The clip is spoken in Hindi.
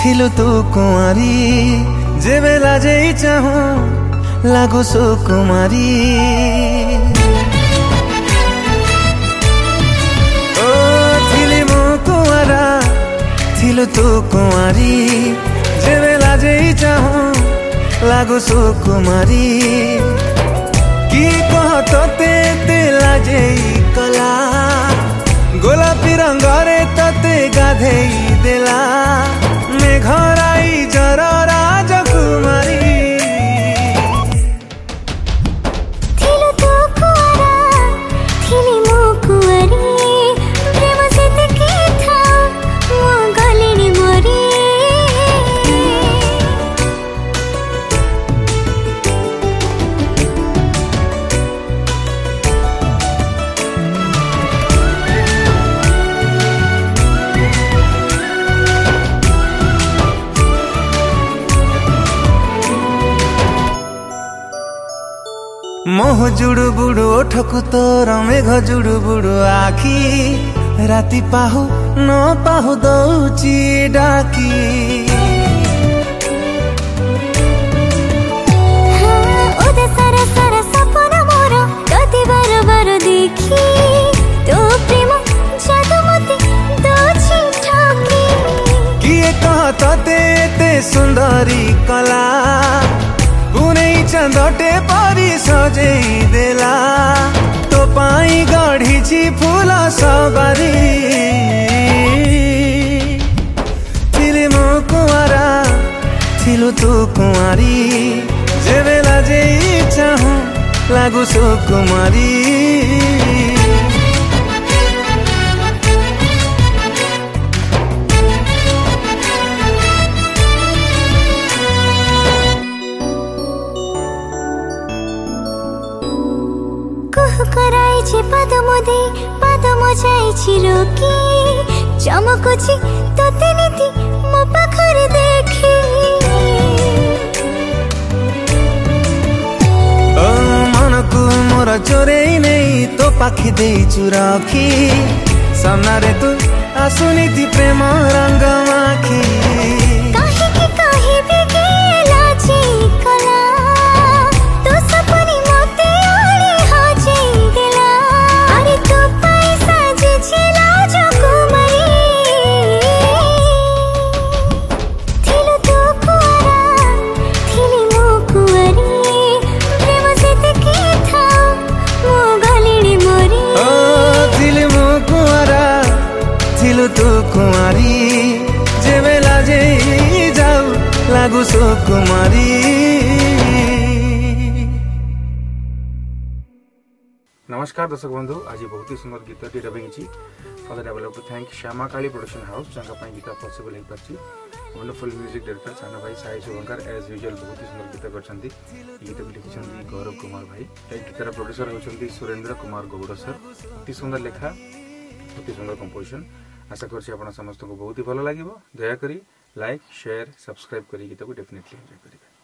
थिलु तू कुमारी जेबे लाजे चाहूं लागु सुकुमारी ओ थिली मु कुमारा थिलु तू कुमारी जेबे लाजे चाहूं लागु सुकुमारी की कह तोते ते लाजे कला गोलापी रंगरे तते गाधेई देला मेघराई जर राजकुमारी थिलु तू कुआरा थिली मु कुआरी प्रेम सेते के था मो गलिनी मोरी मोह जुड़ु बुड़ु ओठकु तोर मेघ जुड़ु बुड़ु आखी राति पाहु न पाहु दौची डाकी ओदे सारा सारा सपना मोर तोते बार बार देखी तो प्रेम जादू मते दोची ठाकी किए कह तते ते सुंदरी कला पुनै चंदटे परी सजेई देला तो पाई गढ़ी फूल सवारी थिली मु कुआरा थिलु तू कुमारी जेबे लाजे चाहूं लागु सुकुमारी कराइछे पादम जाइछि रोकी चमकुछि तोते नीति मो पाखरे देखी ओ मनकु मोर चोरेई नहीं तो पाखी देइछु रखी सामनारे तू आसुनीति प्रेम रंग माखी काहे के काहे भी गेला छी कला तो सपनी मते ओरे हो जाई गेला अरे तो पैसा जे छिला जो कुमारी थिलु तू कुआरा थिली मु कुआरी प्रेम सेते के था मो गलिनी मोरी ओ थिली मु कुआरा थिलु तू कुमारी जेबे लाजे जाऊ लागु सुकुमारी। नमस्कार दर्शक बंधु आज बहुत ही सुंदर गीत dubbing for that I would to thank Shyama Kali production house जहाँ गीत पॉसिबल हो पार्टी वंडरफुल म्यूजिक डायरेक्टर सानो भाई साई शुभंकर एज यूजुअल बहुत ही सुंदर गीत करछंती गीत भी लिखिछंती गौरव कुमार भाई ए गीतर प्रोड्यूसर होछंती सुरेंद्र कुमार गौड़ सर अति सुंदर लेखा अति सुंदर कंपोजिशन आशा करछि आपण समस्त को बहुत ही भलो लागिवो दया करी लाइक शेयर सब्सक्राइब करी गीत को डेफिनेटली एंजॉय करिवे।